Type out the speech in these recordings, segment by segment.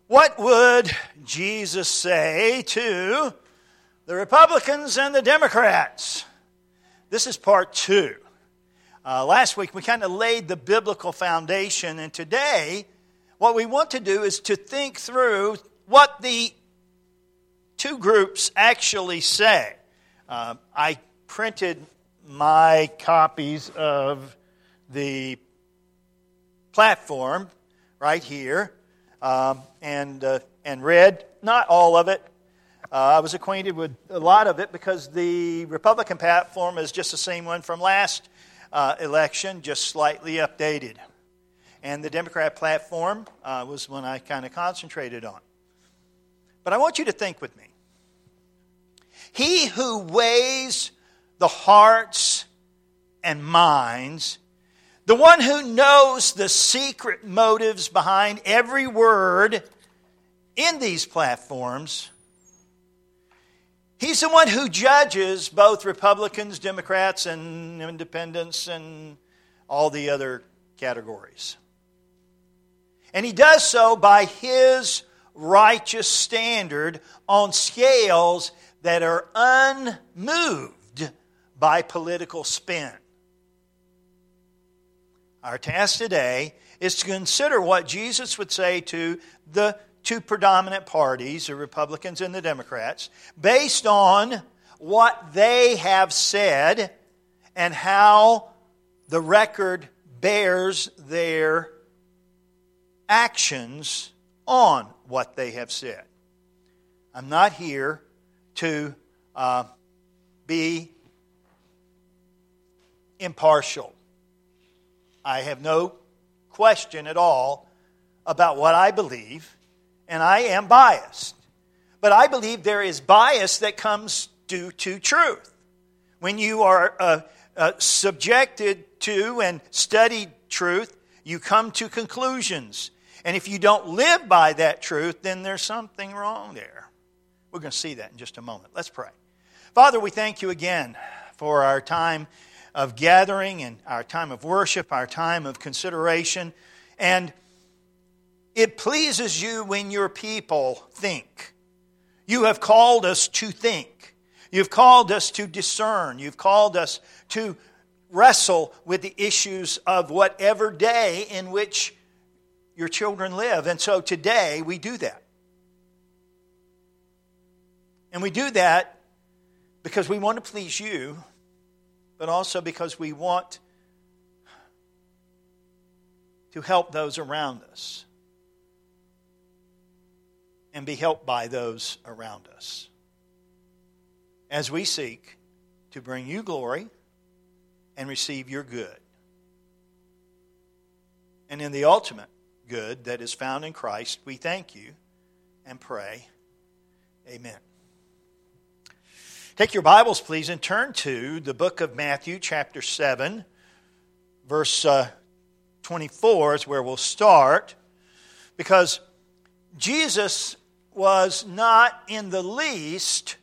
What would Jesus say to the Republicans and the Democrats? This is part 2. Last week we kind of laid the biblical foundation, and today what we want to do is to think through what the two groups actually say. I printed my copies of the platform right here and read not all of it. I was acquainted with a lot of it because the Republican platform is just the same one from last election, just slightly updated. And the Democrat platform was one I kind of concentrated on. But I want you to think with me. He who weighs the hearts and minds, the one who knows the secret motives behind every word in these platforms, he's the one who judges both Republicans, Democrats, and independents, and all the other categories. And he does so by his righteous standard on scales that are unmoved by political spin. Our task today is to consider what Jesus would say to the two predominant parties, the Republicans and the Democrats, based on what they have said and how the record bears their actions on what they have said. I'm not here to be impartial. I have no question at all about what I believe, and I am biased. But I believe there is bias that comes due to truth. When you are subjected to and studied truth, you come to conclusions. And if you don't live by that truth, then there's something wrong there. We're going to see that in just a moment. Let's pray. Father, we thank you again for our time of gathering and our time of worship, our time of consideration. And it pleases you when your people think. You have called us to think. You've called us to discern. You've called us to wrestle with the issues of whatever day in which your children live. And so today we do that. And we do that because we want to please you, but also because we want to help those around us and be helped by those around us as we seek to bring you glory and receive your good. And in the ultimate good that is found in Christ, we thank you and pray, amen. Take your Bibles, please, and turn to the book of Matthew, chapter 7, verse 24 is where we'll start, because Jesus was not in the least...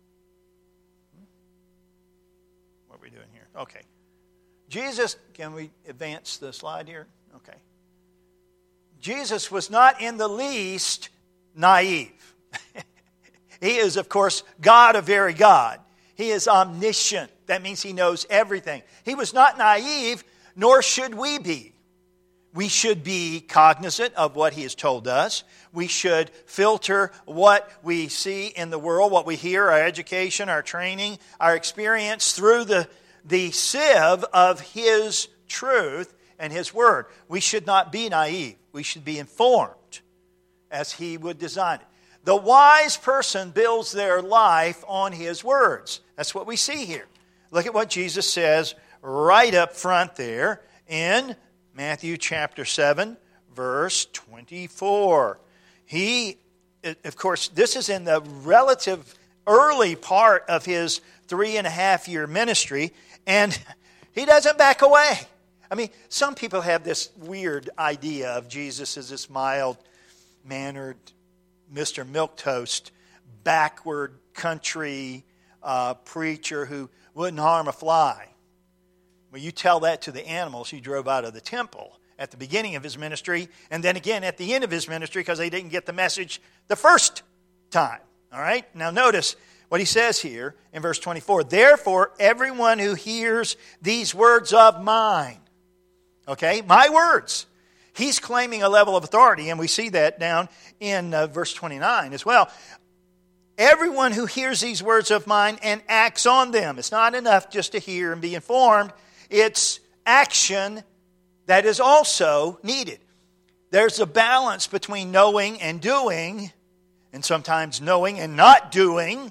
What are we doing here? Okay. Jesus, can we advance the slide here? Okay. Jesus was not in the least naive. He is, of course, God, a very God. He is omniscient. That means he knows everything. He was not naive, nor should we be. We should be cognizant of what he has told us. We should filter what we see in the world, what we hear, our education, our training, our experience through the sieve of his truth and his word. We should not be naive. We should be informed as he would design it. The wise person builds their life on his words. That's what we see here. Look at what Jesus says right up front there in Matthew chapter 7, verse 24. Of course, this is in the relative early part of his 3.5-year ministry, and he doesn't back away. I mean, some people have this weird idea of Jesus as this mild-mannered Mr. Milquetoast, backward country preacher who wouldn't harm a fly. Well, you tell that to the animals he drove out of the temple, at the beginning of his ministry, and then again at the end of his ministry because they didn't get the message the first time. All right? Now notice what he says here in verse 24. Therefore, everyone who hears these words of mine, okay, my words. He's claiming a level of authority, and we see that down in verse 29 as well. Everyone who hears these words of mine and acts on them. It's not enough just to hear and be informed. It's action that is also needed. There's a balance between knowing and doing, and sometimes knowing and not doing.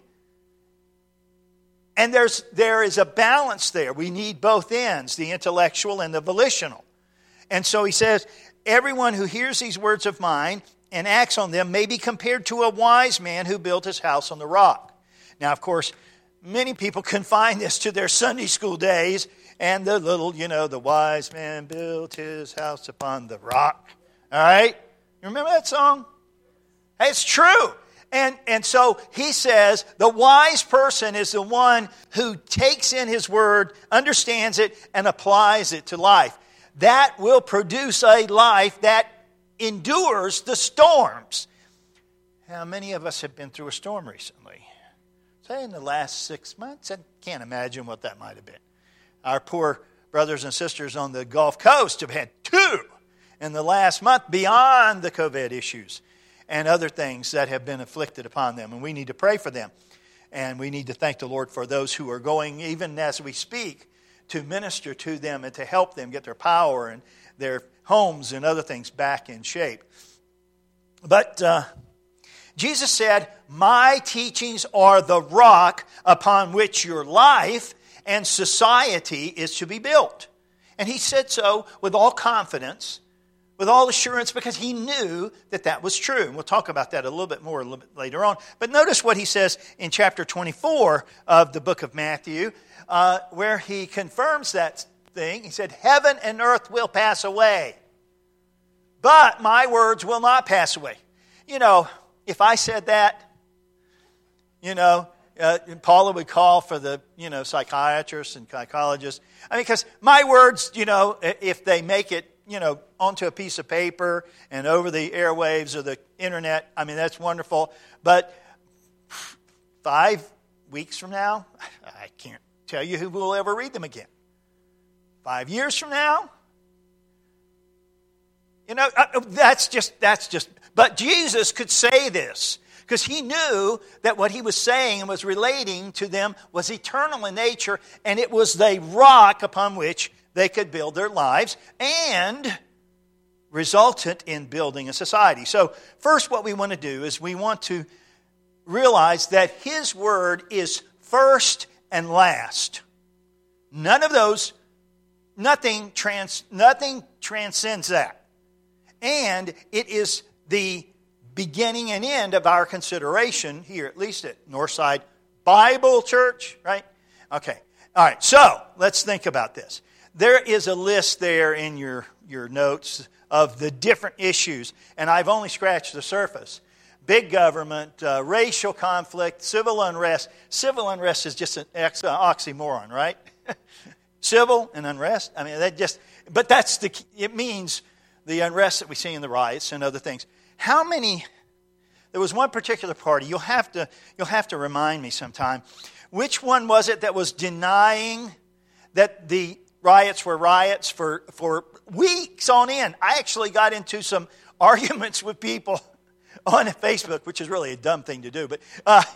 And there is a balance there. We need both ends, the intellectual and the volitional. And so he says, everyone who hears these words of mine and acts on them may be compared to a wise man who built his house on the rock. Now, of course, many people confine this to their Sunday school days and the little, the wise man built his house upon the rock. All right? You remember that song? Hey, it's true. And so he says the wise person is the one who takes in his word, understands it, and applies it to life. That will produce a life that endures the storms. How many of us have been through a storm recently? Say in the last 6 months? I can't imagine what that might have been. Our poor brothers and sisters on the Gulf Coast have had 2 in the last month beyond the COVID issues and other things that have been afflicted upon them. And we need to pray for them. And we need to thank the Lord for those who are going, even as we speak, to minister to them and to help them get their power and their homes and other things back in shape. But Jesus said, my teachings are the rock upon which your life and society is to be built. And he said so with all confidence, with all assurance, because he knew that that was true. And we'll talk about that a little bit more a little bit later on. But notice what he says in chapter 24 of the book of Matthew, where he confirms that thing. He said, heaven and earth will pass away, but my words will not pass away. If I said that, Paula would call for the, psychiatrists and psychologists. Because my words, if they make it, onto a piece of paper and over the airwaves or the internet, that's wonderful. But 5 weeks from now, I can't tell you who will ever read them again. 5 years from now, that's just. But Jesus could say this because he knew that what he was saying and was relating to them was eternal in nature, and it was the rock upon which they could build their lives and resultant in building a society. So first what we want to do is we want to realize that his word is first and last. None of those, nothing transcends that. And it is the beginning and end of our consideration here, at least at Northside Bible Church, right? Okay. All right. So let's think about this. There is a list there in your notes of the different issues, and I've only scratched the surface. Big government, racial conflict, civil unrest. Civil unrest is just an oxymoron, right? Civil and unrest. But it means the unrest that we see in the riots and other things. How many? There was one particular party. You'll have to remind me sometime. Which one was it that was denying that the riots were riots for weeks on end? I actually got into some arguments with people on Facebook, which is really a dumb thing to do. But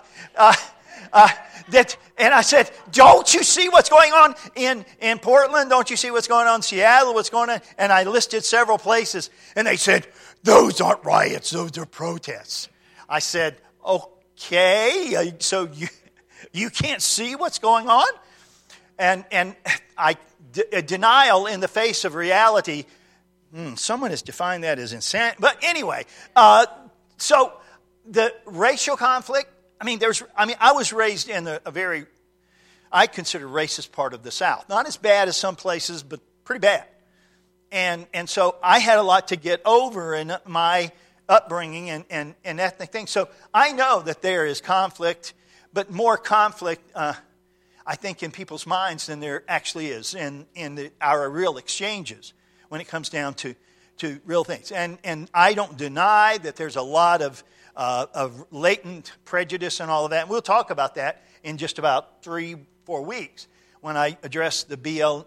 and I said, don't you see what's going on in Portland? Don't you see what's going on in Seattle? What's going on? And I listed several places. And they said, those aren't riots. Those are protests. I said, okay, so you can't see what's going on? And a denial in the face of reality, someone has defined that as insanity. But anyway, so the racial conflict, I was raised in a very, I consider racist part of the South. Not as bad as some places, but pretty bad. And so I had a lot to get over in my upbringing and ethnic things. So I know that there is conflict, but more conflict, I think, in people's minds than there actually is in our real exchanges. when it comes down to real things. And I don't deny that there's a lot of latent prejudice and all of that. And we'll talk about that in just about 3-4 weeks when I address the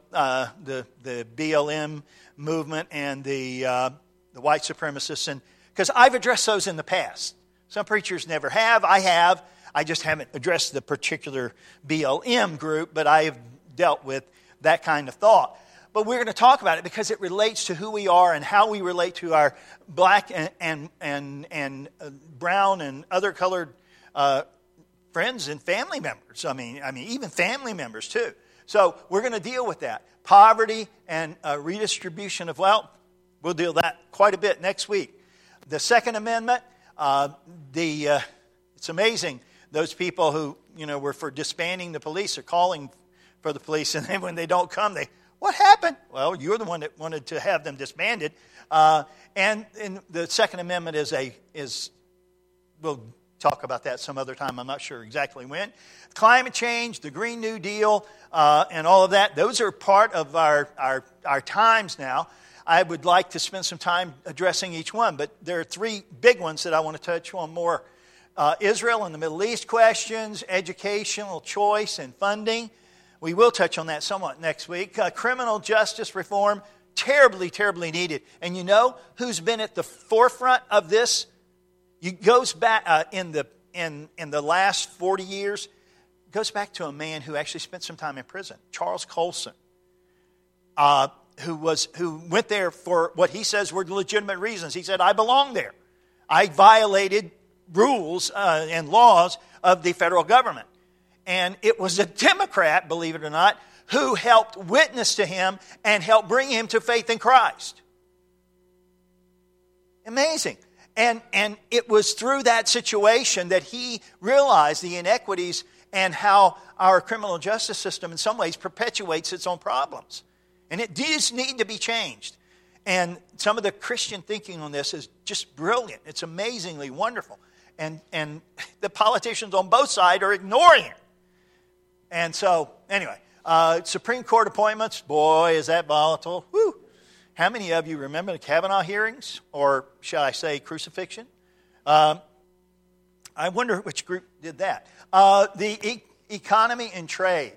BLM movement and the white supremacists, and because I've addressed those in the past. Some preachers never have. I have. I just haven't addressed the particular BLM group, but I have dealt with that kind of thought. But we're going to talk about it because it relates to who we are and how we relate to our black and brown and other colored friends and family members. I mean, even family members too. So we're going to deal with that. Poverty and redistribution of wealth. We'll deal with that quite a bit next week. The Second Amendment, it's amazing. Those people who, were for disbanding the police are calling for the police, and then when they don't come, what happened? Well, you're the one that wanted to have them disbanded. And the Second Amendment we'll talk about that some other time. I'm not sure exactly when. Climate change, the Green New Deal, and all of that, those are part of our times now. I would like to spend some time addressing each one, but there are 3 big ones that I want to touch on more. Israel and the Middle East questions, educational choice and funding. We will touch on that somewhat next week. Criminal justice reform, terribly, terribly needed. And you know who's been at the forefront of this? It goes back in the last 40 years. It goes back to a man who actually spent some time in prison, Charles Colson, who went there for what he says were legitimate reasons. He said, "I belong there. I violated rules and laws of the federal government." And it was a Democrat, believe it or not, who helped witness to him and helped bring him to faith in Christ. Amazing. And it was through that situation that he realized the inequities and how our criminal justice system in some ways perpetuates its own problems. And it does need to be changed. And some of the Christian thinking on this is just brilliant. It's amazingly wonderful. And the politicians on both sides are ignoring it. And so, anyway, Supreme Court appointments, boy, is that volatile. Whew. How many of you remember the Kavanaugh hearings, or shall I say crucifixion? I wonder which group did that. The economy and trade.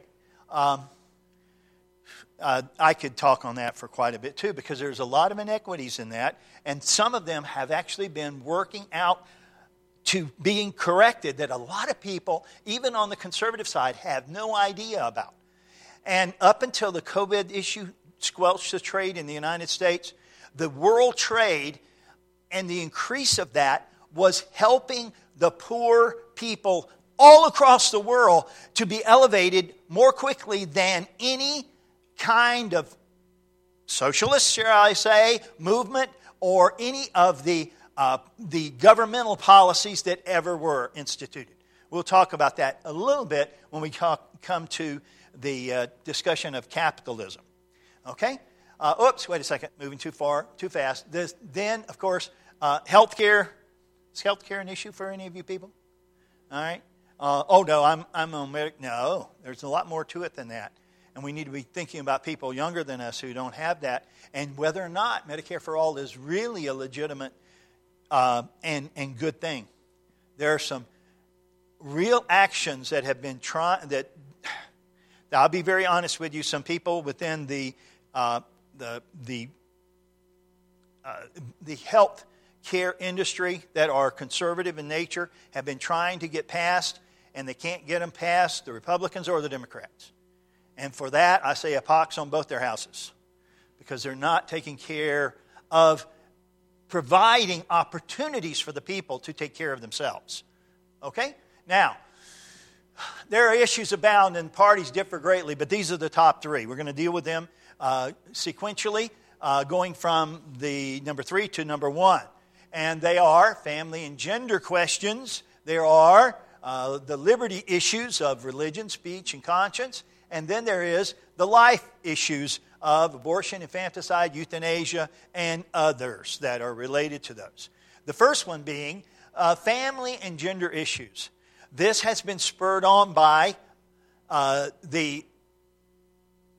I could talk on that for quite a bit too, because there's a lot of inequities in that, and some of them have actually been working out to being corrected that a lot of people, even on the conservative side, have no idea about. And up until the COVID issue squelched the trade in the United States, the world trade and the increase of that was helping the poor people all across the world to be elevated more quickly than any kind of socialist, shall I say, movement or any of the governmental policies that ever were instituted. We'll talk about that a little bit when we come to the discussion of capitalism. Okay? Wait a second. Moving too fast. Then, of course, healthcare. Is healthcare an issue for any of you people? All right? No, I'm on Medicare. No, there's a lot more to it than that. And we need to be thinking about people younger than us who don't have that, and whether or not Medicare for All is really a legitimate and good thing. There are some real actions that have been trying. That I'll be very honest with you. Some people within the health care industry that are conservative in nature have been trying to get passed, and they can't get them past the Republicans or the Democrats. And for that, I say a pox on both their houses, because they're not taking care of providing opportunities for the people to take care of themselves. Okay? Now, there are issues abound and parties differ greatly, but these are the top 3. We're going to deal with them sequentially, going from the number 3 to number 1. And they are family and gender questions. There are the liberty issues of religion, speech, and conscience. And then there is the life issues of abortion, infanticide, euthanasia, and others that are related to those. The first one being family and gender issues. This has been spurred on by from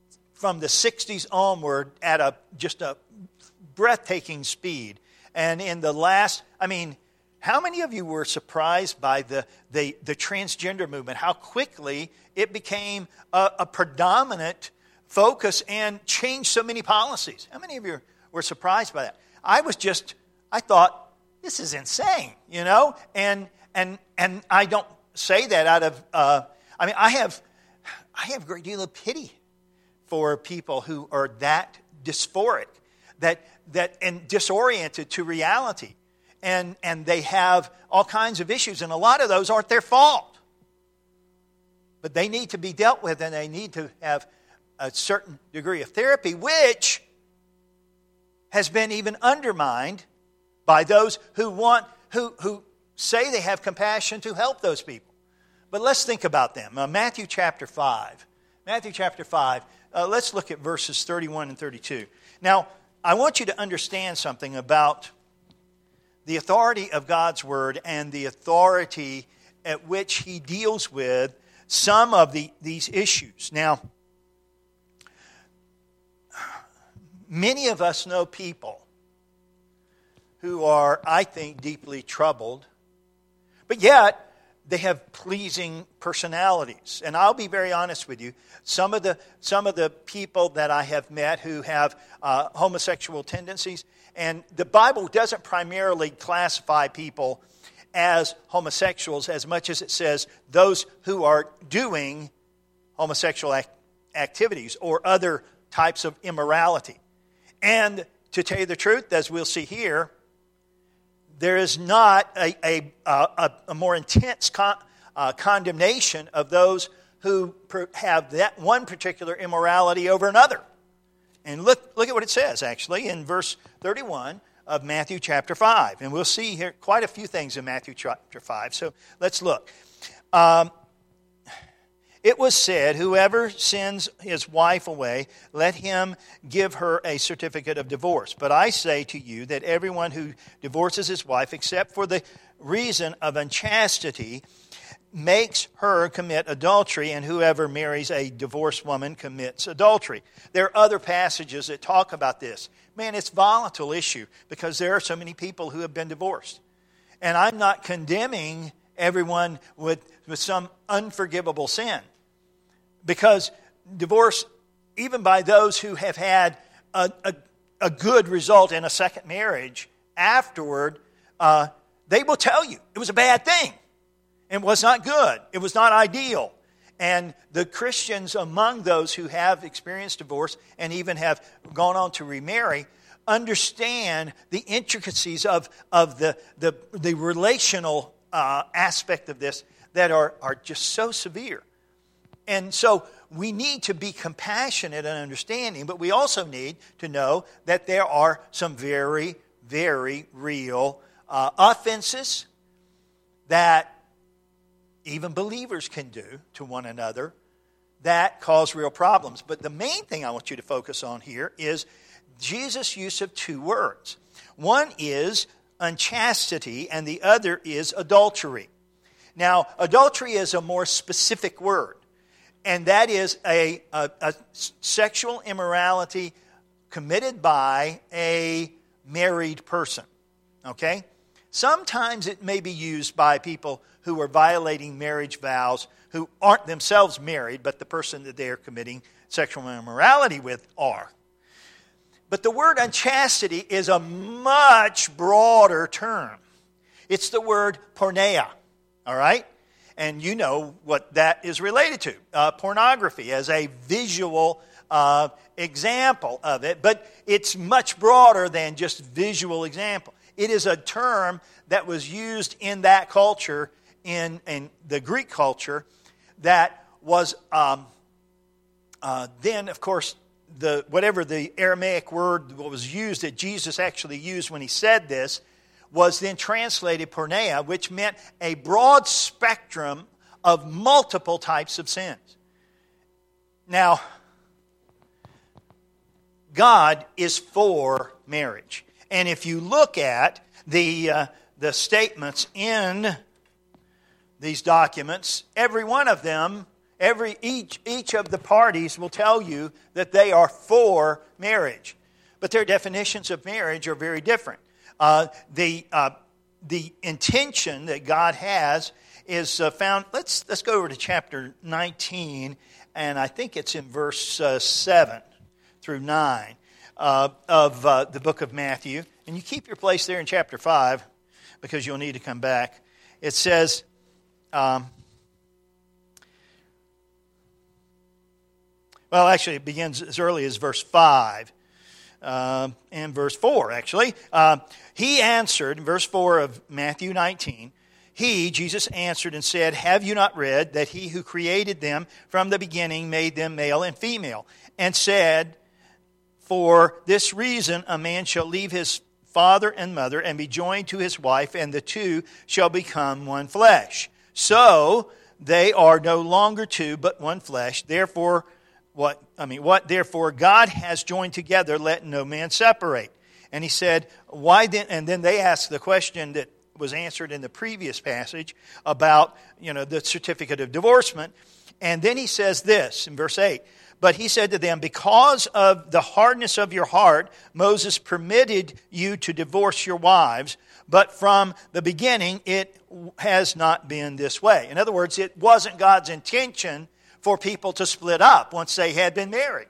from the 60s onward at just a breathtaking speed. And in the last, how many of you were surprised by the transgender movement? How quickly it became a predominant focus and changed so many policies? How many of you were surprised by that? I thought, this is insane, And I don't say that out of, I have a great deal of pity for people who are that dysphoric, and disoriented to reality. And they have all kinds of issues, and a lot of those aren't their fault. But they need to be dealt with, and they need to have a certain degree of therapy, which has been even undermined by those who say they have compassion to help those people. But let's think about them. Matthew chapter 5. Matthew chapter 5. Let's look at verses 31 and 32. Now, I want you to understand something about the authority of God's Word and the authority at which He deals with some of these issues. Now, many of us know people who are, I think, deeply troubled, but yet they have pleasing personalities. And I'll be very honest with you. Some of the people that I have met who have homosexual tendencies, and the Bible doesn't primarily classify people as homosexuals as much as it says those who are doing homosexual activities or other types of immorality. And to tell you the truth, as we'll see here, there is not a more intense condemnation of those who have that one particular immorality over another. And look at what it says, actually, in verse 31 of Matthew chapter 5. And we'll see here quite a few things in Matthew chapter 5. So let's look. It was said, whoever sends his wife away, let him give her a certificate of divorce. But I say to you that everyone who divorces his wife, except for the reason of unchastity, makes her commit adultery, and whoever marries a divorced woman commits adultery. There are other passages that talk about this. Man, it's a volatile issue because there are so many people who have been divorced. And I'm not condemning everyone with some unforgivable sin. Because divorce, even by those who have had a good result in a second marriage, afterward, they will tell you it was a bad thing. It was not good. It was not ideal. And the Christians among those who have experienced divorce and even have gone on to remarry understand the intricacies of the relational aspect of this that are just so severe. And so we need to be compassionate and understanding, but we also need to know that there are some very, very real offenses that even believers can do to one another that cause real problems. But the main thing I want you to focus on here is Jesus' use of two words. One is unchastity, and the other is adultery. Now, adultery is a more specific word. And that is a sexual immorality committed by a married person. Okay? Sometimes it may be used by people who are violating marriage vows who aren't themselves married, but the person that they are committing sexual immorality with are. But the word unchastity is a much broader term. It's the word porneia. All right? And you know what that is related to, pornography as a visual example of it. But it's much broader than just visual example. It is a term that was used in that culture, in the Greek culture, that was then, of course, whatever the Aramaic word was used that Jesus actually used when he said this, was then translated porneia, which meant a broad spectrum of multiple types of sins. Now, God is for marriage. And if you look at the statements in these documents, every one of them Each of the parties will tell you that they are for marriage, but their definitions of marriage are very different. The intention that God has is found. Let's go over to chapter 19, and I think it's in verse 7 through 9 of the book of Matthew. And you keep your place there in chapter 5 because you'll need to come back. It says, well, actually, it begins as early as verse 5 and verse 4, actually. He answered, verse 4 of Matthew 19, He, Jesus, answered and said, Have you not read that He who created them from the beginning made them male and female, and said, For this reason a man shall leave his father and mother and be joined to his wife, and the two shall become one flesh. So they are no longer two, but one flesh. Therefore, what therefore God has joined together, let no man separate. And he said, why then? And then they asked the question that was answered in the previous passage about, the certificate of divorcement. And then he says this in verse 8, But he said to them, Because of the hardness of your heart, Moses permitted you to divorce your wives, but from the beginning it has not been this way. In other words, it wasn't God's intention for people to split up once they had been married.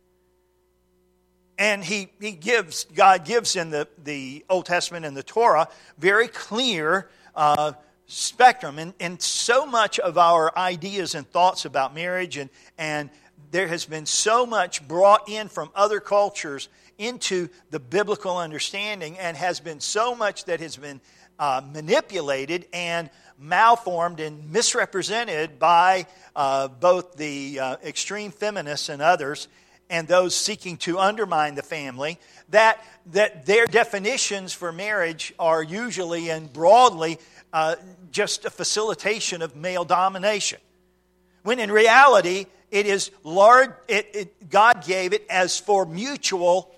And God gives in the Old Testament and the Torah very clear spectrum. And so much of our ideas and thoughts about marriage and there has been so much brought in from other cultures into the biblical understanding, and has been so much that has been manipulated and malformed and misrepresented by both the extreme feminists and others, and those seeking to undermine the family, that their definitions for marriage are usually and broadly just a facilitation of male domination. When in reality, it is large. God gave it as for mutual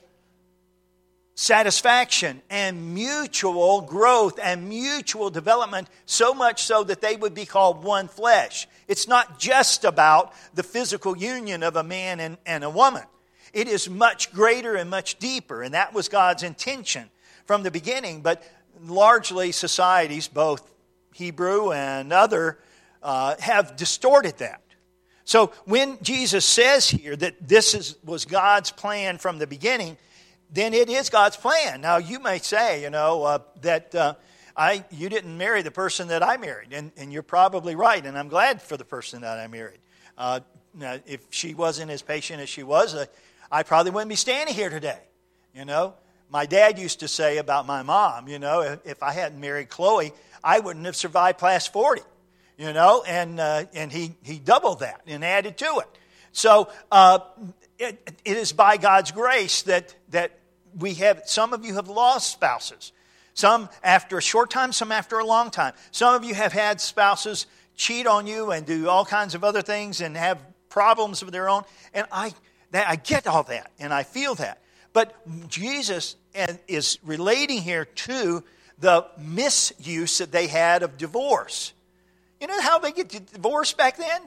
satisfaction and mutual growth and mutual development, so much so that they would be called one flesh. It's not just about the physical union of a man and a woman. It is much greater and much deeper, and that was God's intention from the beginning. But largely societies, both Hebrew and other, have distorted that. So when Jesus says here that this was God's plan from the beginning, then it is God's plan. Now you may say, that you didn't marry the person that I married, and you're probably right, and I'm glad for the person that I married. Now, if she wasn't as patient as she was, I probably wouldn't be standing here today. My dad used to say about my mom, if I hadn't married Chloe, I wouldn't have survived past 40. And he doubled that and added to it. So it is by God's grace that we have. Some of you have lost spouses. Some after a short time, some after a long time. Some of you have had spouses cheat on you and do all kinds of other things and have problems of their own. And I get all that and I feel that. But Jesus is relating here to the misuse that they had of divorce. You know how they get divorced back then?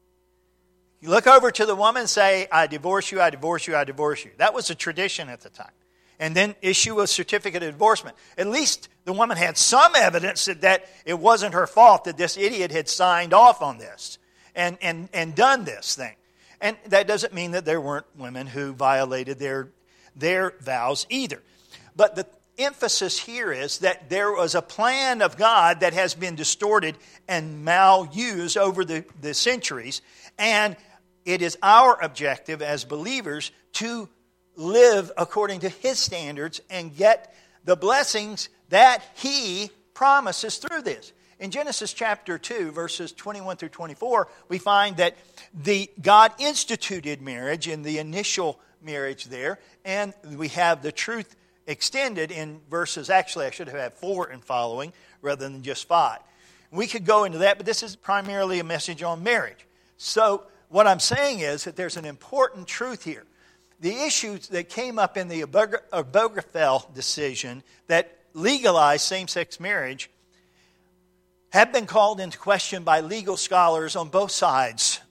You look over to the woman and say, I divorce you, I divorce you, I divorce you. That was a tradition at the time. And then issue a certificate of divorcement. At least the woman had some evidence that it wasn't her fault that this idiot had signed off on this and done this thing. And that doesn't mean that there weren't women who violated their vows either. But the emphasis here is that there was a plan of God that has been distorted and malused over the centuries, and it is our objective as believers to live according to His standards and get the blessings that He promises through this. In Genesis chapter 2, verses 21 through 24, we find that God instituted marriage in the initial marriage there, and we have the truth extended in verses, actually I should have had 4 and following rather than just 5. We could go into that, but this is primarily a message on marriage. So what I'm saying is that there's an important truth here. The issues that came up in the Obergefell decision that legalized same-sex marriage have been called into question by legal scholars on both sides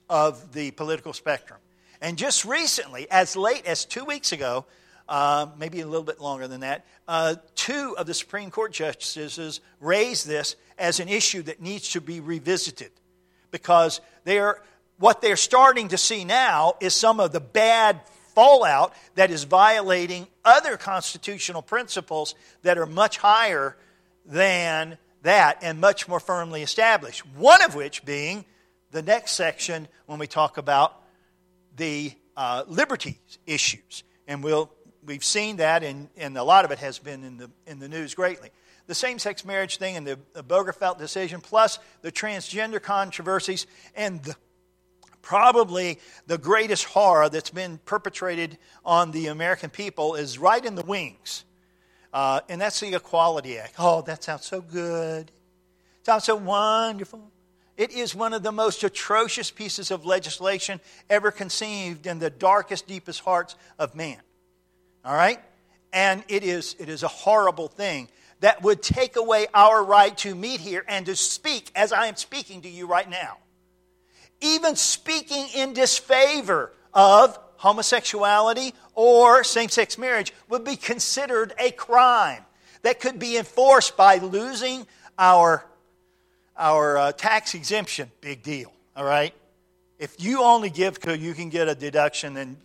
of the political spectrum. And just recently, as late as 2 weeks ago, maybe a little bit longer than that, 2 of the Supreme Court justices raised this as an issue that needs to be revisited. Because what they're starting to see now is some of the bad fallout that is violating other constitutional principles that are much higher than that and much more firmly established. One of which being the next section when we talk about the liberty issues. And we've seen that, and a lot of it has been in the news greatly. The same-sex marriage thing and the Bogerfeld decision, plus the transgender controversies, and probably the greatest horror that's been perpetrated on the American people is right in the wings. And that's the Equality Act. Oh, that sounds so good. Sounds so wonderful. It is one of the most atrocious pieces of legislation ever conceived in the darkest, deepest hearts of man. All right? And it is a horrible thing that would take away our right to meet here and to speak as I am speaking to you right now. Even speaking in disfavor of homosexuality or same-sex marriage would be considered a crime that could be enforced by losing our tax exemption. Big deal, all right? If you only give, you can get a deduction, and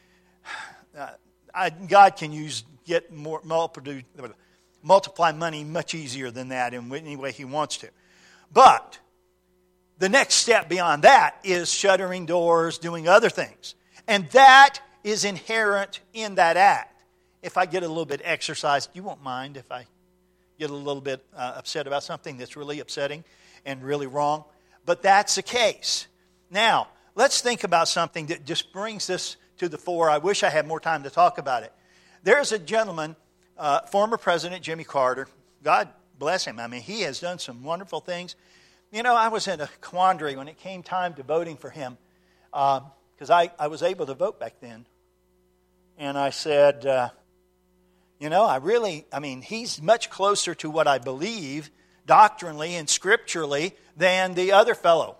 God can multiply money much easier than that in any way He wants to. But the next step beyond that is shuttering doors, doing other things. And that is inherent in that act. If I get a little bit exercised, you won't mind if I get a little bit upset about something that's really upsetting and really wrong. But that's the case. Now, let's think about something that just brings this to the fore. I wish I had more time to talk about it. There's a gentleman, former President Jimmy Carter. God bless him. I mean, he has done some wonderful things. You know, I was in a quandary when it came time to voting for him, because I was able to vote back then. And I said, he's much closer to what I believe doctrinally and scripturally than the other fellow.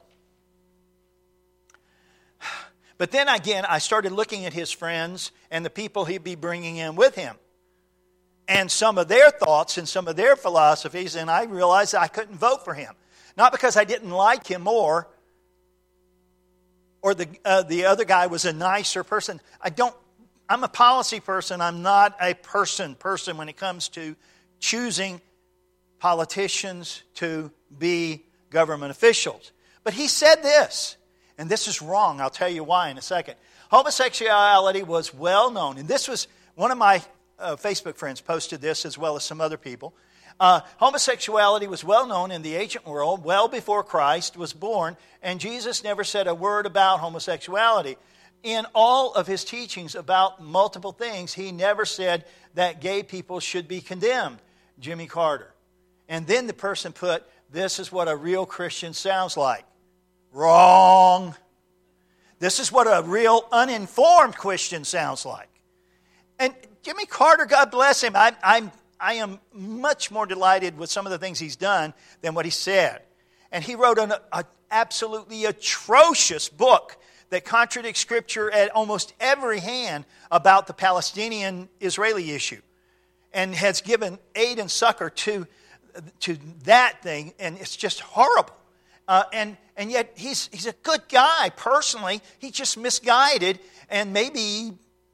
But then again, I started looking at his friends and the people he'd be bringing in with him, and some of their thoughts and some of their philosophies, and I realized I couldn't vote for him. Not because I didn't like him more, or the other guy was a nicer person. I'm a policy person. I'm not a person when it comes to choosing politicians to be government officials. But he said this, and this is wrong. I'll tell you why in a second. Homosexuality was well known, and this was one of my Facebook friends posted this, as well as some other people. Homosexuality was well known in the ancient world well before Christ was born, and Jesus never said a word about homosexuality. In all of his teachings about multiple things, he never said that gay people should be condemned. Jimmy Carter. And then the person put, this is what a real Christian sounds like. Wrong. This is what a real uninformed Christian sounds like. And Jimmy Carter, God bless him, I am much more delighted with some of the things he's done than what he said. And he wrote an absolutely atrocious book that contradicts Scripture at almost every hand about the Palestinian-Israeli issue, and has given aid and succor to that thing, and it's just horrible. And yet he's a good guy personally. He's just misguided, and maybe,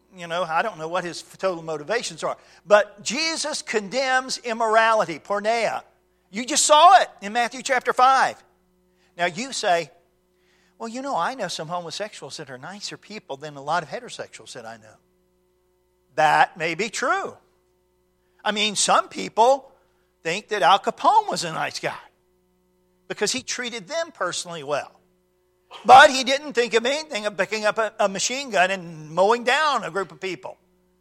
I don't know what his total motivations are. But Jesus condemns immorality, porneia. You just saw it in Matthew chapter 5. Now you say, well, I know some homosexuals that are nicer people than a lot of heterosexuals that I know. That may be true. I mean, some people think that Al Capone was a nice guy because he treated them personally well. But he didn't think of anything of picking up a machine gun and mowing down a group of people.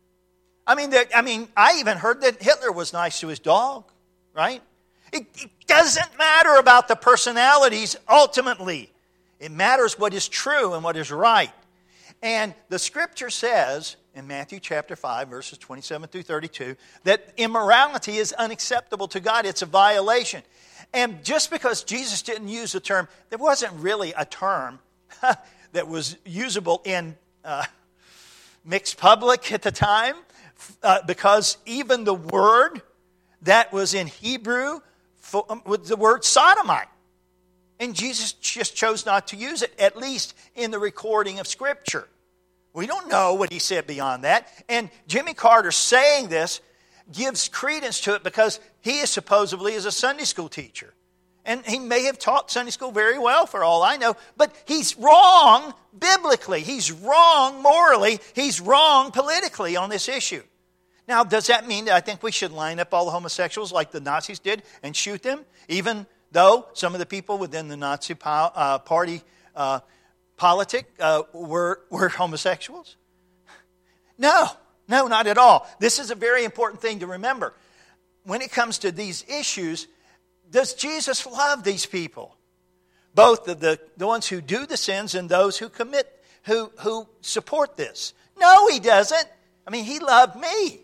I I even heard that Hitler was nice to his dog, right? It doesn't matter about the personalities ultimately. It matters what is true and what is right. And the Scripture says in Matthew chapter 5, verses 27 through 32, that immorality is unacceptable to God. It's a violation. And just because Jesus didn't use the term, there wasn't really a term. that was usable in mixed public at the time, because even the word that was in Hebrew was the word sodomite. And Jesus just chose not to use it, at least in the recording of Scripture. We don't know what he said beyond that. And Jimmy Carter saying this gives credence to it because he is supposedly a Sunday school teacher. And he may have taught Sunday school very well for all I know, but he's wrong biblically. He's wrong morally. He's wrong politically on this issue. Now, does that mean that I think we should line up all the homosexuals like the Nazis did and shoot them, even though some of the people within the Nazi party politic were homosexuals? No, not at all. This is a very important thing to remember. When it comes to these issues, does Jesus love these people? Both the ones who do the sins and those who who support this. No, he doesn't. I mean, he loved me.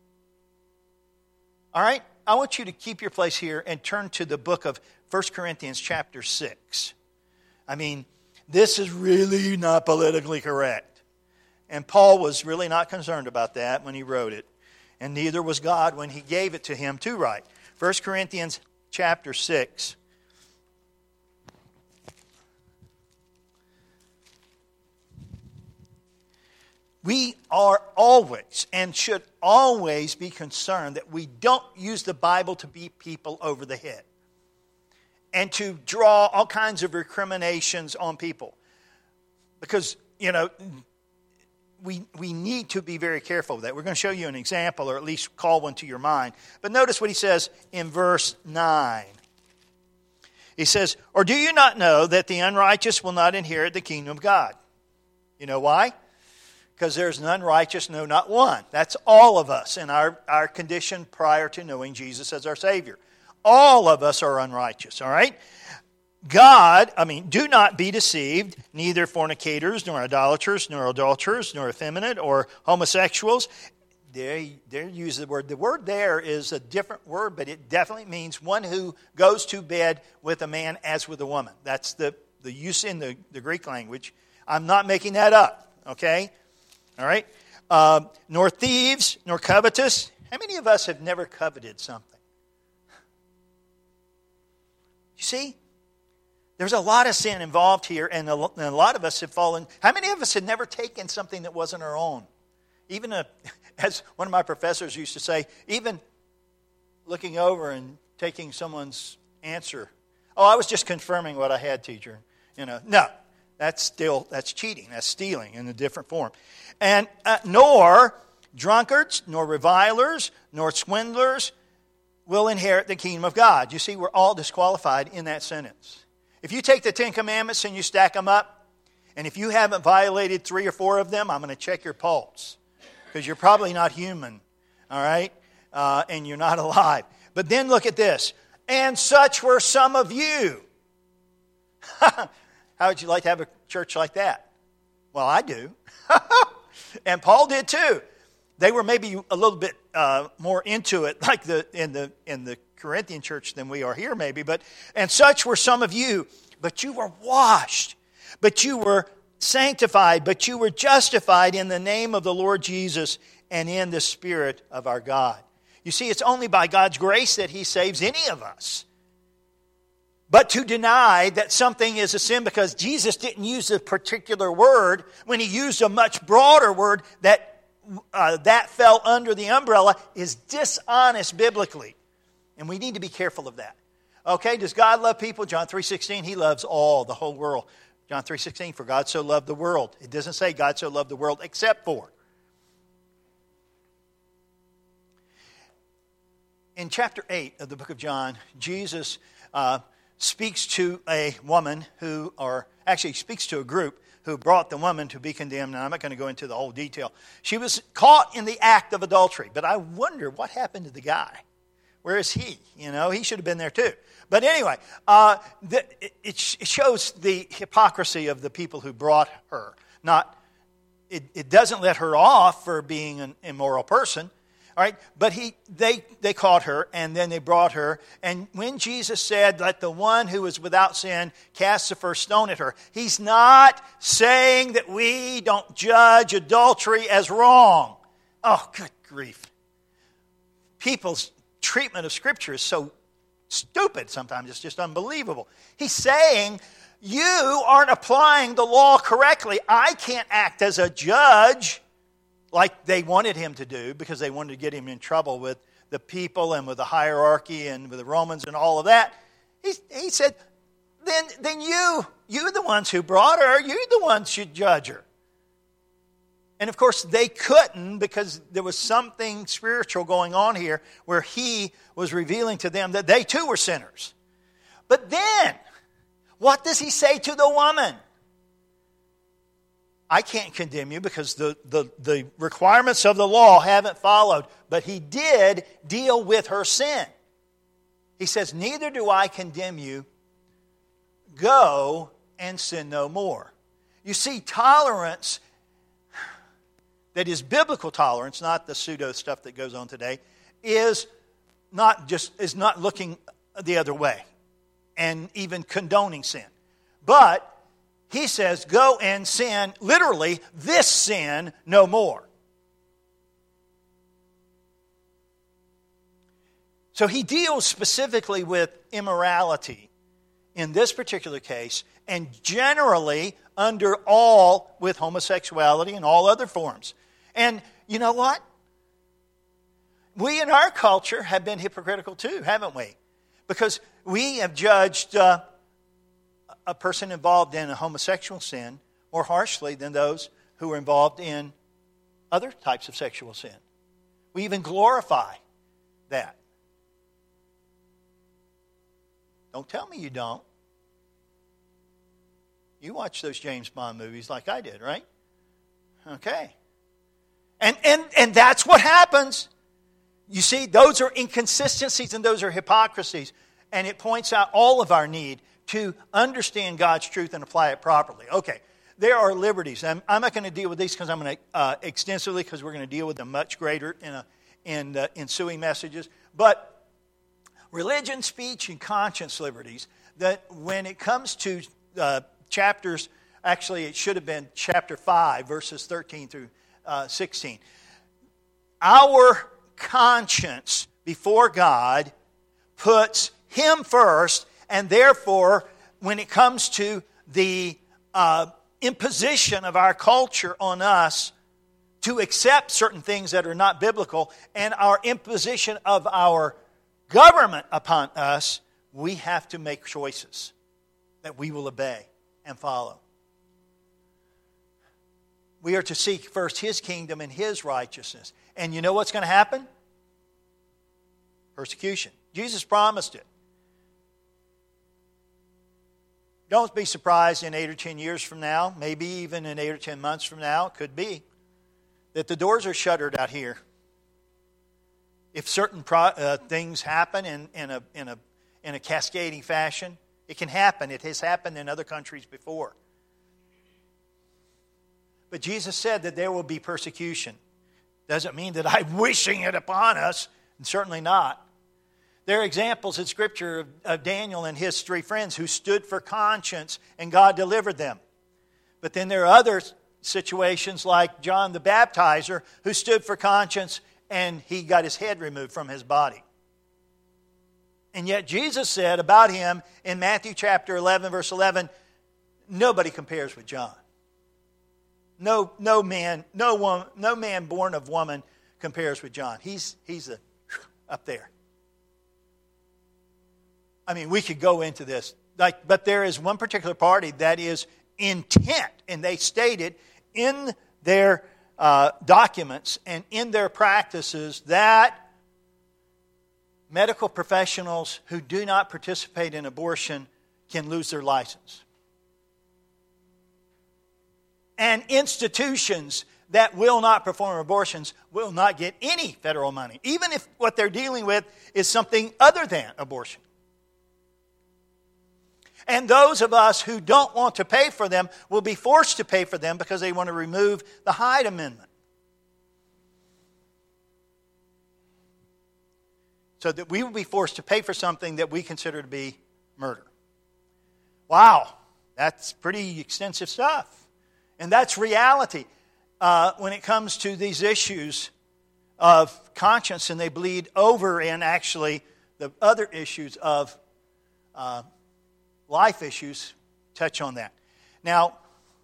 All right? I want you to keep your place here and turn to the book of 1 Corinthians chapter 6. I mean, this is really not politically correct. And Paul was really not concerned about that when he wrote it. And neither was God when he gave it to him to write. 1 Corinthians chapter 6. We are always and should always be concerned that we don't use the Bible to beat people over the head and to draw all kinds of recriminations on people. Because, we need to be very careful of that. We're going to show you an example, or at least call one to your mind. But notice what he says in verse 9. He says, "Or do you not know that the unrighteous will not inherit the kingdom of God?" You know why? Because there's none righteous, no, not one. That's all of us in our condition prior to knowing Jesus as our Savior. All of us are unrighteous, all right? Do not be deceived, neither fornicators, nor idolaters, nor adulterers, nor effeminate, or homosexuals. They use the word. The word there is a different word, but it definitely means one who goes to bed with a man as with a woman. That's the use in the Greek language. I'm not making that up, okay? All right? Nor thieves, nor covetous. How many of us have never coveted something? You see? There's a lot of sin involved here, and a lot of us have fallen. How many of us have never taken something that wasn't our own? Even as one of my professors used to say, even looking over and taking someone's answer. "Oh, I was just confirming what I had, teacher." No. That's cheating. That's stealing in a different form. And nor drunkards, nor revilers, nor swindlers will inherit the kingdom of God. You see, we're all disqualified in that sentence. If you take the 10 Commandments and you stack them up, and if you haven't violated 3 or 4 of them, I'm going to check your pulse. Because you're probably not human, all right? And you're not alive. But then look at this. "And such were some of you." How would you like to have a church like that? Well, I do. And Paul did too. They were maybe a little bit more into it, like in the Corinthian church than we are here maybe. And such were some of you, but you were washed, but you were sanctified, but you were justified in the name of the Lord Jesus and in the Spirit of our God. You see, it's only by God's grace that He saves any of us. But to deny that something is a sin because Jesus didn't use a particular word when He used a much broader word that fell under the umbrella is dishonest biblically. And we need to be careful of that. Okay, does God love people? John 3:16, He loves all, the whole world. John 3:16, "For God so loved the world." It doesn't say God so loved the world except for. In chapter 8 of the book of John, Jesus speaks to a woman speaks to a group who brought the woman to be condemned. Now, I'm not going to go into the whole detail. She was caught in the act of adultery. But I wonder what happened to the guy. Where is he? He should have been there too. But anyway, it shows the hypocrisy of the people who brought her. It doesn't let her off for being an immoral person. All right, but they caught her, and then they brought her. And when Jesus said, "Let the one who is without sin cast the first stone at her," he's not saying that we don't judge adultery as wrong. Oh, good grief. People's treatment of Scripture is so stupid sometimes. It's just unbelievable. He's saying, you aren't applying the law correctly. I can't act as a judge like they wanted him to do, because they wanted to get him in trouble with the people and with the hierarchy and with the Romans and all of that. He said, then you're the ones who brought her. You're the ones who should judge her. And of course, they couldn't, because there was something spiritual going on here where he was revealing to them that they too were sinners. But then, what does he say to the woman? I can't condemn you because the requirements of the law haven't followed. But he did deal with her sin. He says, neither do I condemn you. Go and sin no more. You see, tolerance that is biblical tolerance, not the pseudo stuff that goes on today, is not looking the other way and even condoning sin. But he says, go and sin, literally, this sin no more. So he deals specifically with immorality in this particular case, and generally under all with homosexuality and all other forms. And you know what? We in our culture have been hypocritical too, haven't we? Because we have judged a person involved in a homosexual sin more harshly than those who are involved in other types of sexual sin. We even glorify that. Don't tell me you don't. You watch those James Bond movies like I did, right? Okay. And that's what happens. You see, those are inconsistencies and those are hypocrisies. And it points out all of our need to understand God's truth and apply it properly. Okay, there are liberties. I'm not going to deal with these because I'm going to extensively, because we're going to deal with them much greater in ensuing messages. But religion, speech, and conscience liberties, that when it comes to chapters, actually it should have been chapter 5, verses 13 through 16. Our conscience before God puts Him first, and therefore, when it comes to the imposition of our culture on us to accept certain things that are not biblical, and our imposition of our government upon us, we have to make choices that we will obey and follow. We are to seek first His kingdom and His righteousness. And you know what's going to happen? Persecution. Jesus promised it. Don't be surprised in 8 or 10 years from now, maybe even in 8 or 10 months from now, it could be, that the doors are shuttered out here. If certain things happen in a cascading fashion, it can happen. It has happened in other countries before. But Jesus said that there will be persecution. Doesn't mean that I'm wishing it upon us, and certainly not. There are examples in Scripture of Daniel and his 3 friends who stood for conscience and God delivered them. But then there are other situations like John the Baptizer who stood for conscience and he got his head removed from his body. And yet Jesus said about him in Matthew chapter 11, verse 11, nobody compares with John. No man born of woman compares with John. He's up there. I mean, we could go into this, but there is one particular party that is intent, and they stated in their documents and in their practices that medical professionals who do not participate in abortion can lose their license. And institutions that will not perform abortions will not get any federal money, even if what they're dealing with is something other than abortion. And those of us who don't want to pay for them will be forced to pay for them because they want to remove the Hyde Amendment. so that we would be forced to pay for something that we consider to be murder. Wow, that's pretty extensive stuff. And that's reality when it comes to these issues of conscience, and they bleed over in actually the other issues of life issues touch on that. Now,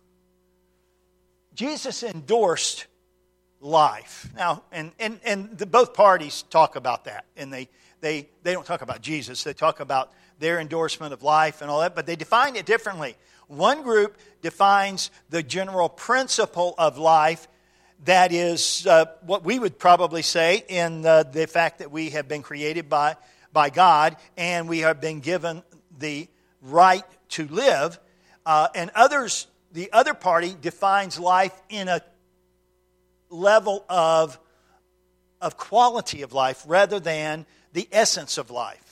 Jesus endorsed life. Now, and both parties talk about that, and they don't talk about Jesus. They talk about their endorsement of life and all that, but they define it differently. One group defines the general principle of life, that is what we would probably say in the fact that we have been created by God and we have been given the right to live. And others, the other party defines life in a level of quality of life rather than the essence of life.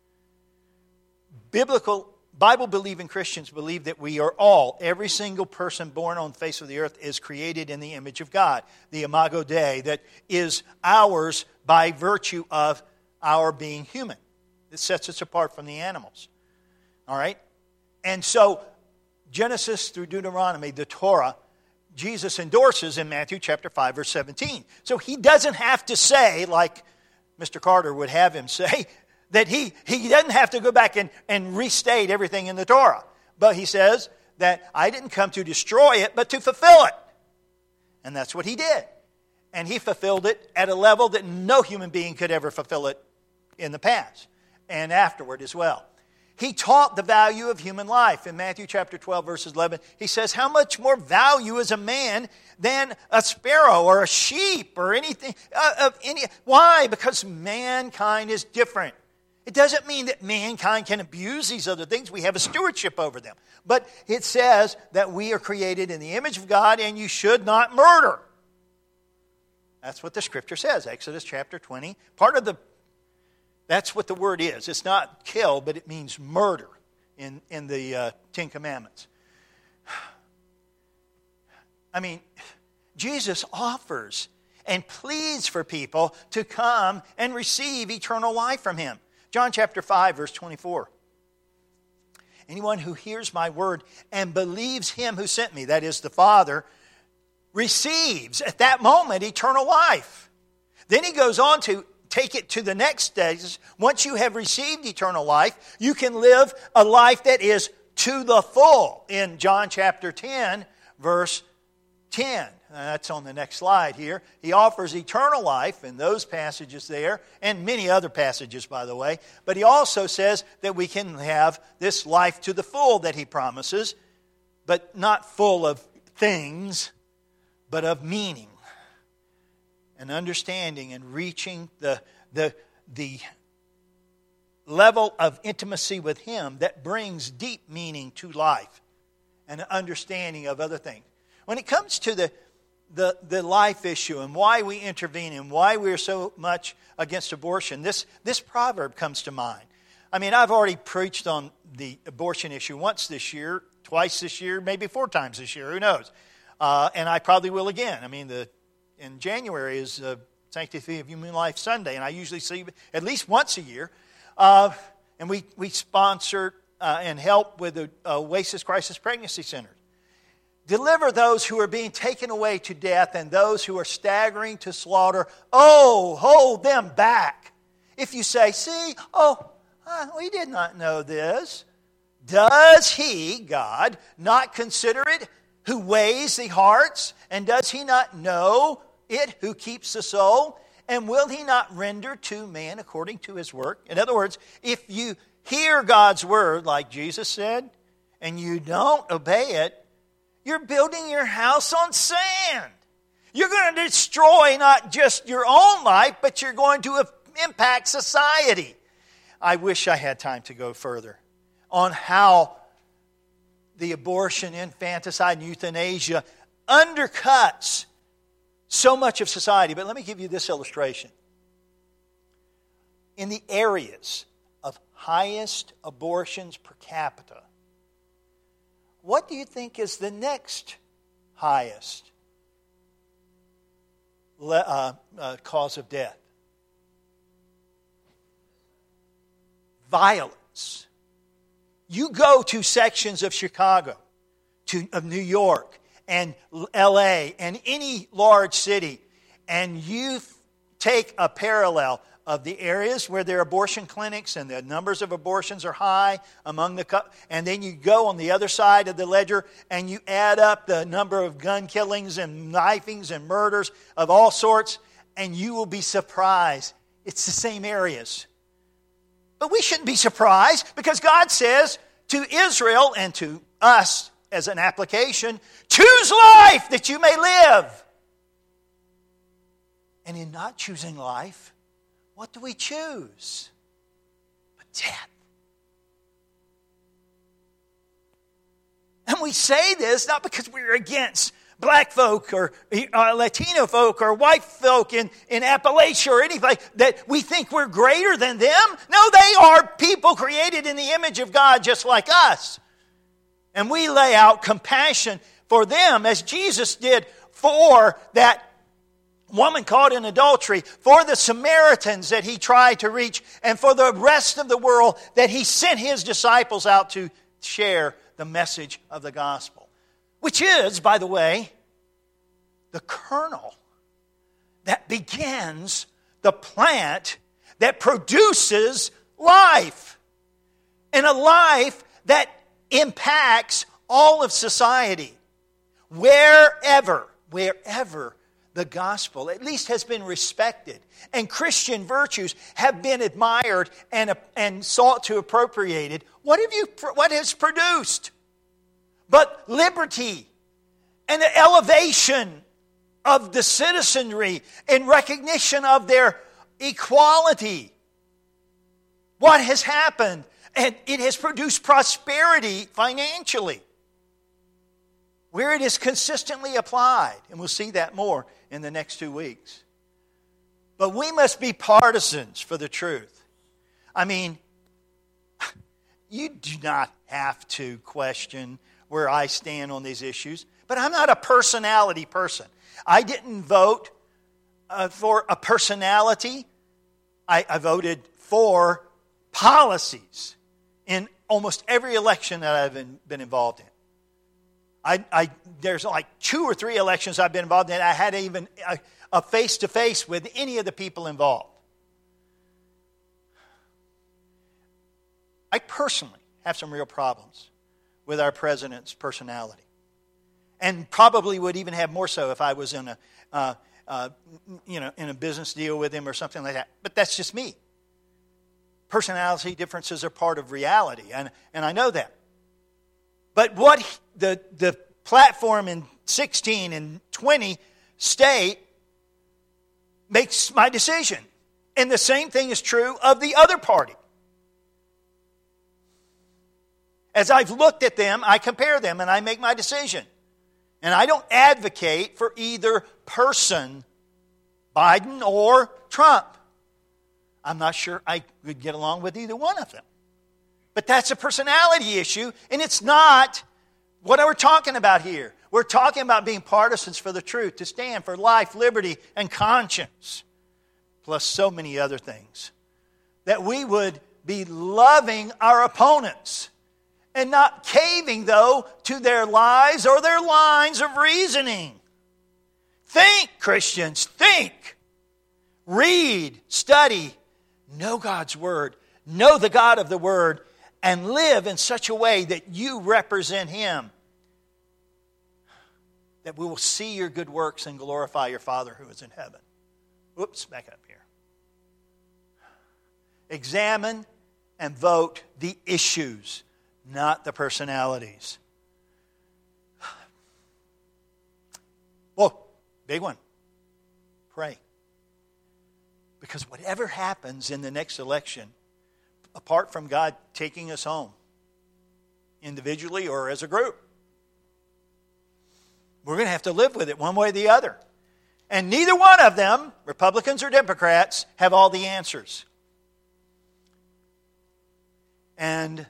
Bible-believing Christians believe that we are all, every single person born on the face of the earth is created in the image of God, the imago Dei, that is ours by virtue of our being human. It sets us apart from the animals. All right? And so, Genesis through Deuteronomy, the Torah, Jesus endorses in Matthew chapter 5, verse 17. So he doesn't have to say, like Mr. Carter would have him say, that he doesn't have to go back and restate everything in the Torah. But he says that I didn't come to destroy it, but to fulfill it. And that's what he did. And he fulfilled it at a level that no human being could ever fulfill it in the past and afterward as well. He taught the value of human life. In Matthew chapter 12, verses 11, he says, how much more value is a man than a sparrow or a sheep or anything? Why? Because mankind is different. It doesn't mean that mankind can abuse these other things. We have a stewardship over them. But it says that we are created in the image of God and you should not murder. That's what the Scripture says, Exodus chapter 20. That's what the word is. It's not kill, but it means murder in the Ten Commandments. I mean, Jesus offers and pleads for people to come and receive eternal life from Him. John chapter 5, verse 24. Anyone who hears my word and believes Him who sent me, that is the Father, receives at that moment eternal life. Then he goes on to take it to the next stage. Once you have received eternal life, you can live a life that is to the full. In John chapter 10, verse 10. That's on the next slide here. He offers eternal life in those passages there, and many other passages, by the way. But he also says that we can have this life to the full that he promises, but not full of things, but of meaning and understanding and reaching the level of intimacy with Him that brings deep meaning to life and an understanding of other things. When it comes to the life issue and why we intervene and why we're so much against abortion, this proverb comes to mind. I mean, I've already preached on the abortion issue once this year, twice this year, maybe 4 times this year, who knows? And I probably will again. I mean, in January is Sanctity of Human Life Sunday, and I usually see it at least once a year. And we sponsor and help with the Oasis Crisis Pregnancy Center. Deliver those who are being taken away to death and those who are staggering to slaughter. Oh, hold them back. If you say, we did not know this. Does He, God, not consider it who weighs the hearts? And does He not know it who keeps the soul? And will He not render to man according to his work? In other words, if you hear God's word, like Jesus said, and you don't obey it, you're building your house on sand. You're going to destroy not just your own life, but you're going to impact society. I wish I had time to go further on how the abortion, infanticide, and euthanasia undercuts so much of society. But let me give you this illustration. In the areas of highest abortions per capita, what do you think is the next highest cause of death? violence. You go to sections of Chicago, of New York, and L.A., and any large city, and you take a parallel of the areas where there are abortion clinics and the numbers of abortions are high among and then you go on the other side of the ledger and you add up the number of gun killings and knifings and murders of all sorts, and you will be surprised. It's the same areas. But we shouldn't be surprised, because God says to Israel and to us as an application, choose life that you may live. And in not choosing life, what do we choose? But death. And we say this not because we're against black folk or Latino folk or white folk in Appalachia or anything, that we think we're greater than them. No, they are people created in the image of God just like us. And we lay out compassion for them as Jesus did for that woman caught in adultery, for the Samaritans that he tried to reach, and for the rest of the world that he sent his disciples out to share the message of the gospel. Which is, by the way, the kernel that begins the plant that produces life. And a life that impacts all of society. Wherever the gospel at least has been respected and Christian virtues have been admired and sought to appropriated, what has produced? But liberty and the elevation of the citizenry in recognition of their equality. What has happened? And it has produced prosperity financially, where it is consistently applied. And we'll see that more in the next 2 weeks. But we must be partisans for the truth. I mean, you do not have to question where I stand on these issues. But I'm not a personality person. I didn't vote for a personality. I voted for policies in almost every election that I've been involved in. There's like 2 or 3 elections I've been involved in. I had even a face-to-face with any of the people involved. I personally have some real problems with our president's personality, and probably would even have more so if I was in a business deal with him or something like that. But that's just me. Personality differences are part of reality, and I know that. But what the platform in 16 and 20 state makes my decision. And the same thing is true of the other party. As I've looked at them, I compare them and I make my decision. And I don't advocate for either person, Biden or Trump. I'm not sure I would get along with either one of them. But that's a personality issue, and it's not what we're talking about here. We're talking about being partisans for the truth, to stand for life, liberty, and conscience, plus so many other things. That we would be loving our opponents and not caving, though, to their lies or their lines of reasoning. Think, Christians, think. Read, study, know God's Word, know the God of the Word, and live in such a way that you represent Him. That we will see your good works and glorify your Father who is in heaven. Whoops, back up here. Examine and vote the issues, not the personalities. Whoa, big one. Pray. Because whatever happens in the next election, apart from God taking us home, individually or as a group, we're going to have to live with it one way or the other. And neither one of them, Republicans or Democrats, have all the answers. And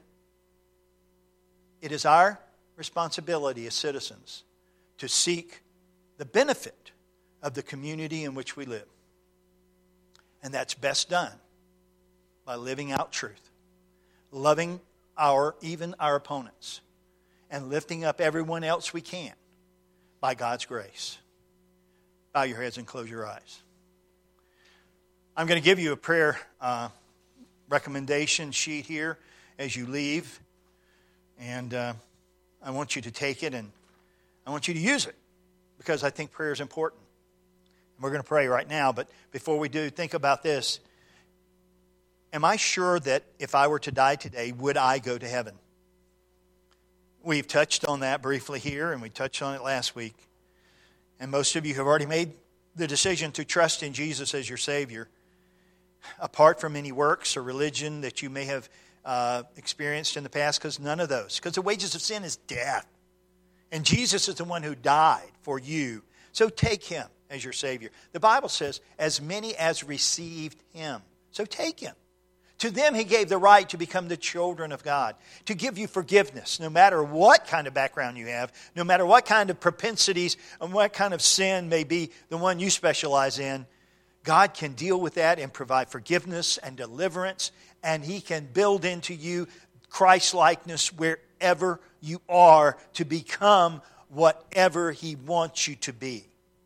it is our responsibility as citizens to seek the benefit of the community in which we live. And that's best done by living out truth loving even our opponents, and lifting up everyone else we can by God's grace. Bow your heads and close your eyes. I'm going to give you a prayer recommendation sheet here as you leave. And I want you to take it and I want you to use it because I think prayer is important. And we're going to pray right now, but before we do, think about this. Am I sure that if I were to die today, would I go to heaven? We've touched on that briefly here, and we touched on it last week. And most of you have already made the decision to trust in Jesus as your Savior, apart from any works or religion that you may have experienced in the past, because none of those. Because the wages of sin is death. And Jesus is the one who died for you. So take Him as your Savior. The Bible says, as many as received Him. So take Him. To them He gave the right to become the children of God, to give you forgiveness, no matter what kind of background you have, no matter what kind of propensities and what kind of sin may be the one you specialize in. God can deal with that and provide forgiveness and deliverance, and He can build into you Christ-likeness wherever you are to become whatever He wants you to be.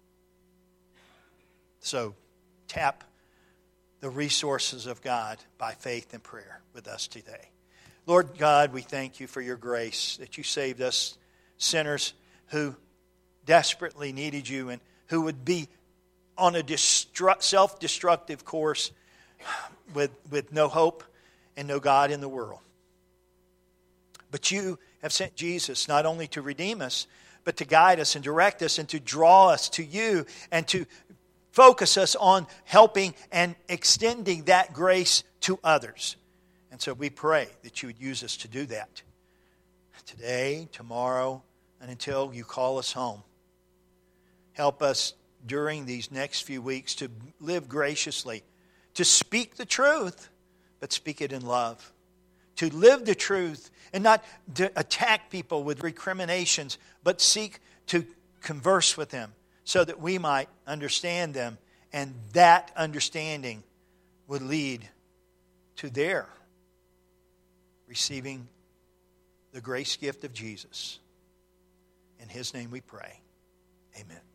So tap the resources of God by faith and prayer with us today. Lord God, we thank You for Your grace, that You saved us sinners who desperately needed You and who would be on a self-destructive course with no hope and no God in the world. But You have sent Jesus not only to redeem us, but to guide us and direct us and to draw us to You and to focus us on helping and extending that grace to others. And so we pray that You would use us to do that today, tomorrow, and until You call us home. Help us during these next few weeks to live graciously, to speak the truth, but speak it in love. To live the truth and not to attack people with recriminations, but seek to converse with them so that we might understand them, and that understanding would lead to their receiving the grace gift of Jesus. In His name we pray. Amen.